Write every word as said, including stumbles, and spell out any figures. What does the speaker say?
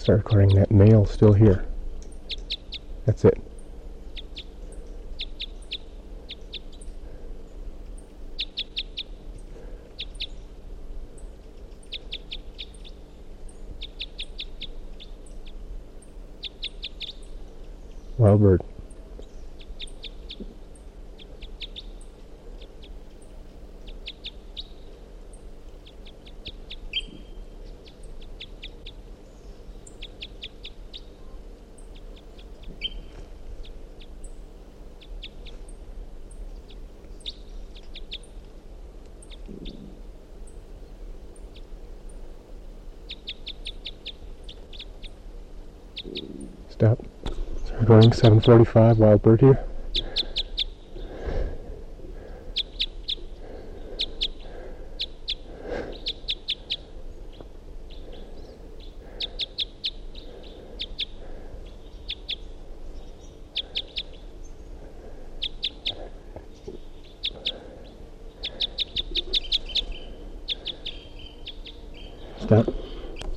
start recording. That male still here. That's it. Wild bird. Stop. Start recording. seven forty-five. Wild bird here. Stop.